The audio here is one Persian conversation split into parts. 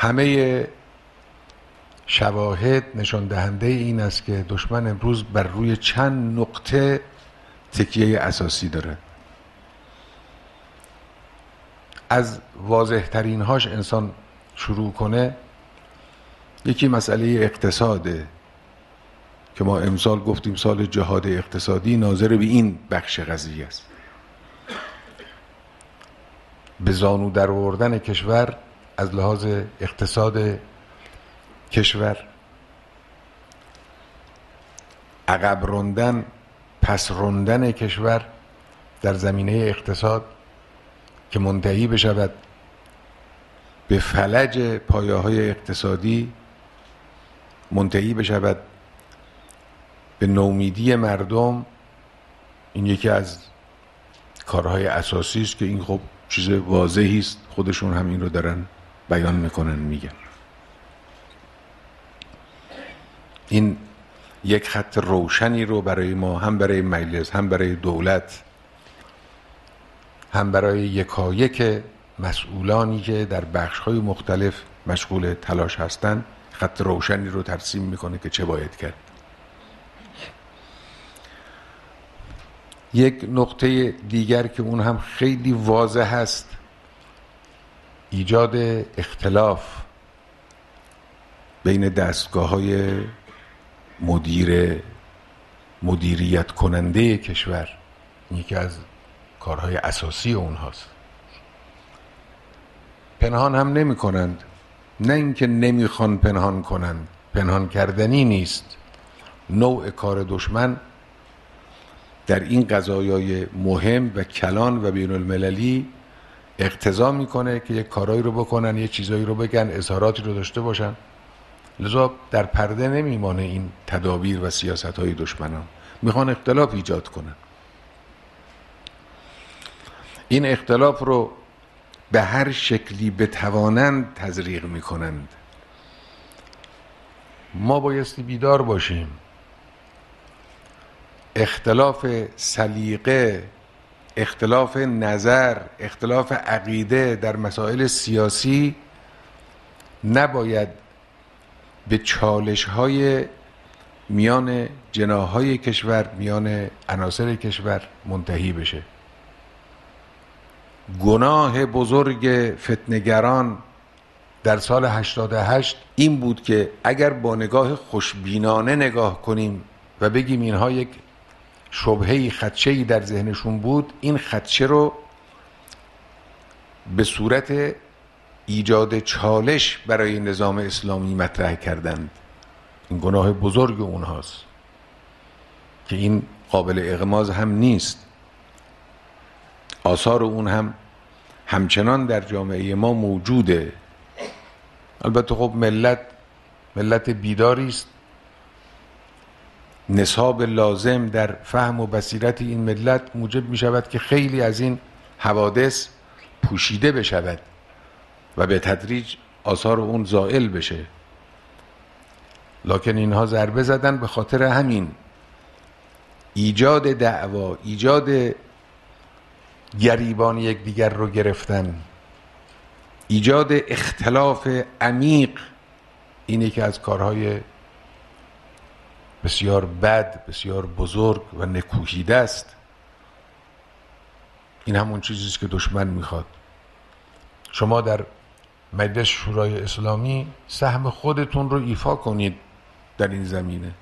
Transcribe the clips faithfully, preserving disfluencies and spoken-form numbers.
همه شواهد نشان دهنده این است که دشمن امروز بر روی چند نقطه تکیه اساسی داره. از واضح ترین هاش انسان شروع کنه، یکی مسئله اقتصاده که ما امسال گفتیم سال جهاد اقتصادی، ناظر به این بخش قضیه است، به زانو در آوردن کشور از لحاظ اقتصاد کشور، عقب راندن، پس راندن کشور در زمینه اقتصاد که منتهی بشود به فلج پایه‌های اقتصادی، منتهی بشود به نومیدی مردم. این یکی از کارهای اساسی است که این خب چیز واضحی است، خودشون هم این رو دارن بیان میکنن، میگن. این یک خط روشنی رو برای ما، هم برای مجلس، هم برای دولت، هم برای یکایک مسئولانی که در بخش‌های مختلف مشغول تلاش هستند، خط روشنی رو ترسیم میکنه که چه باید کرد. یک نقطه دیگر که اون هم خیلی واضح است، ایجاد اختلاف بین دستگاه‌های مدیر مدیریت کننده کشور. یکی از کارهای اساسی اونهاست. پنهان هم نمی کنند، نه اینکه نمیخوان پنهان کنند، پنهان کردنی نیست. نوع کار دشمن در این قضایای مهم و کلان و بین المللی اقتضا میکنه که یک کارایی رو بکنن، یک چیزایی رو بگن، اظهاراتی رو داشته باشن. لذا در پرده نمیمانه این تدابیر و سیاست‌های دشمنان. میخوان اختلاف ایجاد کنن. این اختلاف رو به هر شکلی بتوانند تزریق میکنند. ما بایستی بیدار باشیم. اختلاف سلیقه، اختلاف نظر، اختلاف عقیده در مسائل سیاسی نباید به چالش‌های میان جناح‌های کشور، میان عناصر کشور منتهی بشه. گناه بزرگ فتنه‌گران در سال هشتاد و هشت این بود که اگر با نگاه خوشبینانه نگاه کنیم و بگیم اینها یک شبهه‌ای، خدشه‌ای در ذهنشون بود، این خدشه رو به صورت ایجاد چالش برای نظام اسلامی مطرح کردند. این گناه بزرگ اونهاست که این قابل اغماض هم نیست. آثار اون هم همچنان در جامعه ما موجوده. البته خب ملت ملت بیداری است. نصاب لازم در فهم و بصیرت این ملت موجب می شود که خیلی از این حوادث پوشیده بشود و به تدریج آثار اون زائل بشه. لکن اینها ضربه زدن به خاطر همین ایجاد دعوا، ایجاد گریبان یکدیگر رو گرفتن، ایجاد اختلاف عمیق. این یکی از کارهای بسیار بد، بسیار بزرگ و نکوهیده است. این همون چیزی است که دشمن میخواد. شما در مجلس شورای اسلامی سهم خودتون رو ایفا کنید در این زمینه.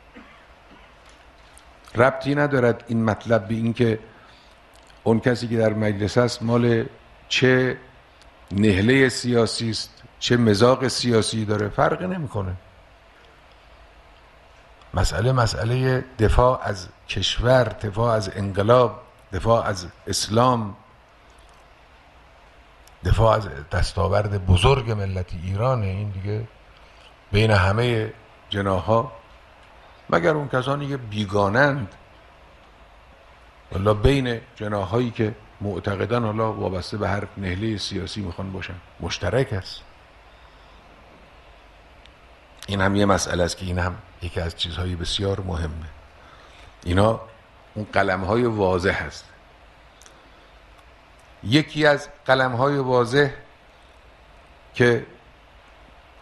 ربطی ندارد این مطلب به این که اون کسی که در مجلس است مال چه نهله سیاسی است، چه مذاق سیاسی داره، فرقی نمیکنه. مسئله مسئله دفاع از کشور، دفاع از انقلاب، دفاع از اسلام، دفاع از دستاورد بزرگ ملت ایرانه. این دیگه بین همه جناح‌ها، مگر اون کسانی که بیگانند، والا بین جناح‌هایی که معتقدن حالا وابسته به هر نهله سیاسی میخوان باشن، مشترک است. این هم یه مسئله است که این هم یکی از چیزهای بسیار مهمه. اینا اون قلم‌های واضح هست. یکی از قلم‌های واضح که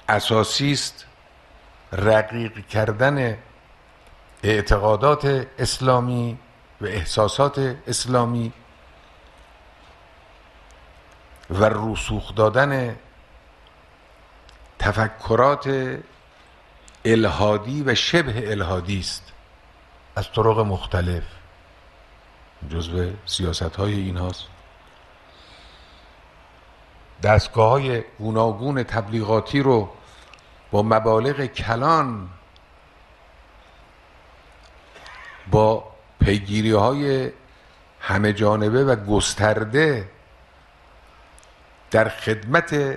اساسی است رقیق کردن اعتقادات اسلامی و احساسات اسلامی و رسوخ دادن تفکرات الحادی و شبه الحادی است از طرق مختلف. جزو سیاست های این هاست. دستگاه های گوناگون تبلیغاتی رو با مبالغ کلان، با پیگیری های همه جانبه و گسترده در خدمت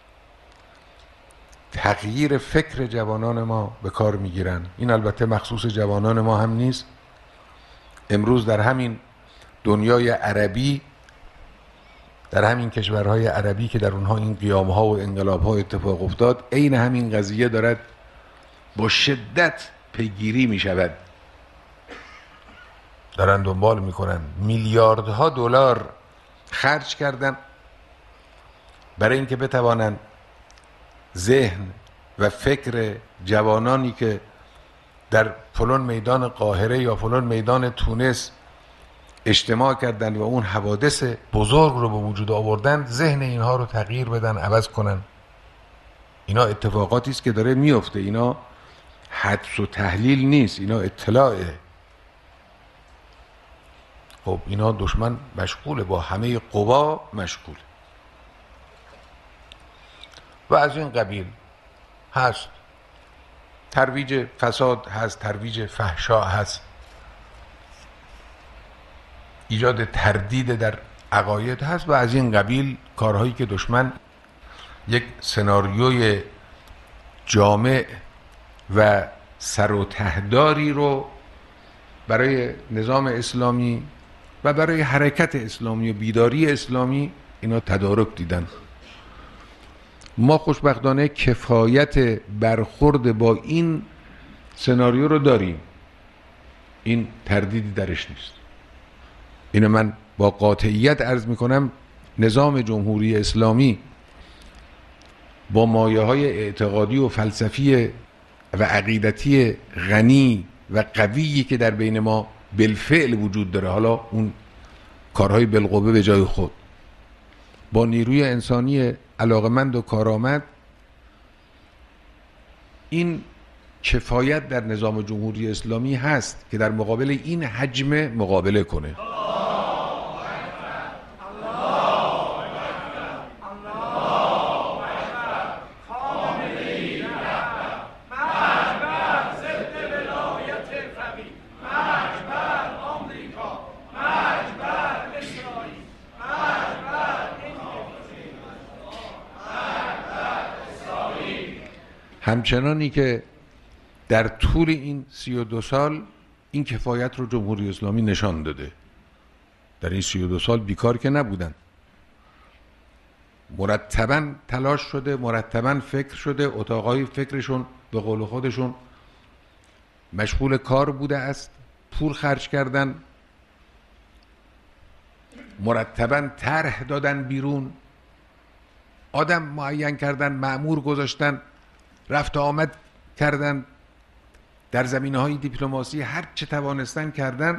تغییر فکر جوانان ما به کار میگیرن. این البته مخصوص جوانان ما هم نیست. امروز در همین دنیای عربی، در همین کشورهای عربی که در اونها این قیامها و انقلابها اتفاق افتاد، عین همین قضیه دارد با شدت پیگیری می شود. دارن دنبال میکنن، میلیاردها دلار خرج کردن برای اینکه بتوانند ذهن و فکر جوانانی که در فلان میدان قاهره یا فلان میدان تونس اجتماع کردن و اون حوادث بزرگ رو به وجود آوردن، ذهن اینها رو تغییر بدن، عوض کنن. اینا اتفاقاتی است که داره میفته. اینا حدس و تحلیل نیست، اینا اطلاعه. خب اینا دشمن مشغوله، با همه قوا مشغول و از این قبیل هست. ترویج فساد هست، ترویج فحشا هست، ایجاد تردید در عقاید هست و از این قبیل کارهایی که دشمن یک سناریوی جامع و سر و تهداری رو برای نظام اسلامی و برای حرکت اسلامی و بیداری اسلامی اینا تدارک دیدن. ما خوشبختانه کفایت برخورد با این سناریو رو داریم. این تردیدی درش نیست. اینو من با قاطعیت عرض میکنم. نظام جمهوری اسلامی با مایه های اعتقادی و فلسفی و عقیدتی غنی و قویی که در بین ما بالفعل وجود داره، حالا اون کارهای بالقوه به جای خود، با نیروی انسانی علاقمند و کارآمد، این کفایت در نظام جمهوری اسلامی هست که در مقابل این حجم مقابله کنه. همچنانی که در طول این سی و دو سال این کفایت رو جمهوری اسلامی نشان داده. در این سی و دو سال بیکار که نبودن، مرتباً تلاش شده، مرتباً فکر شده، اتاقای فکرشون به قول خودشون مشغول کار بوده است، پول خرج کردن، مرتباً طرح دادن بیرون، آدم معین کردن، مأمور گذاشتن، رفت آمد کردن، در زمینه‌های دیپلماسی هر چه توانستن کردن.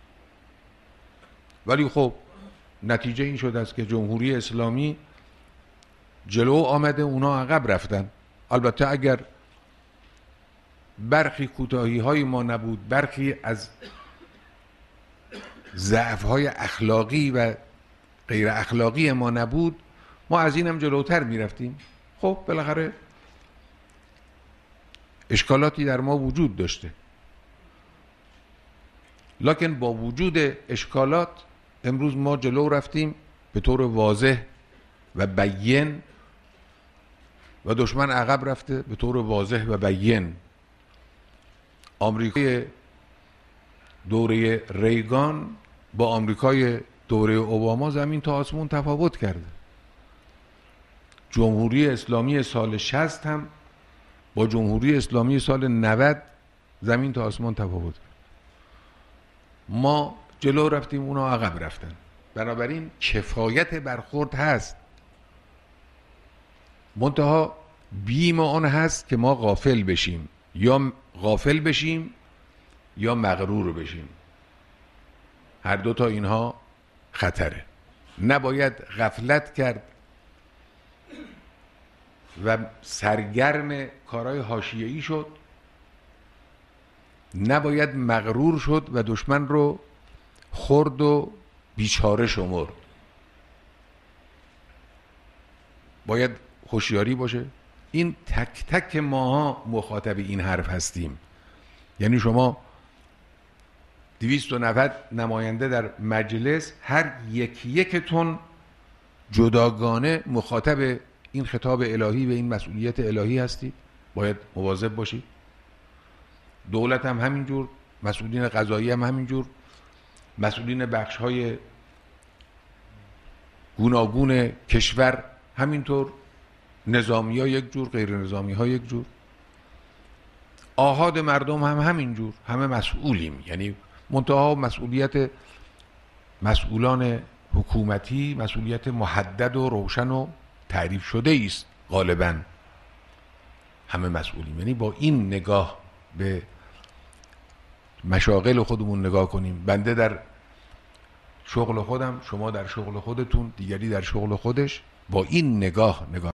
ولی خب نتیجه این شده است که جمهوری اسلامی جلو آمده، اونا عقب رفتن. البته اگر برخی کوتاهی‌های ما نبود، برخی از ضعف‌های اخلاقی و غیر اخلاقی ما نبود، ما از اینم جلوتر می‌رفتیم. خب بالاخره اشکالاتی در ما وجود داشته، لکن با وجود اشکالات امروز ما جلو رفتیم به طور واضح و بیان و دشمن عقب رفته به طور واضح و بیان. آمریکای دوره ریگان با آمریکای دوره اوباما زمین تا آسمون تفاوت کرده. جمهوری اسلامی سال شصت هم با جمهوری اسلامی سال نود زمین تا آسمان تفاوت کرد. ما جلو رفتیم، اونا عقب رفتن. بنابراین کفایت برخورد هست، منتها بیم آن هست که ما غافل بشیم، یا غافل بشیم یا مغرور بشیم. هر دو تا اینها خطره. نباید غفلت کرد و سرگرم کارهای حاشیه‌ای شد، نباید مغرور شد و دشمن رو خرد و بیچاره شمرد. باید هوشیاری باشه. این تک تک ماها مخاطب این حرف هستیم. یعنی شما دویست و نود نماینده در مجلس، هر یکی یکتون جداگانه مخاطب این خطاب الهی و این مسئولیت الهی هستید. باید مواظب باشید. دولت هم همینجور، مسئولین قضایی هم همینجور، مسئولین بخش های گوناگون کشور همینطور، نظامی ها یک جور، غیر نظامی ها یک جور، آحاد مردم هم همینجور، همه مسئولیم. یعنی منتها مسئولیت مسئولان حکومتی مسئولیت محدد و روشن و تعریف شده است. غالبا همه مسئولیم. یعنی با این نگاه به مشاغل خودمون نگاه کنیم. بنده در شغل خودم، شما در شغل خودتون، دیگری در شغل خودش، با این نگاه نگاه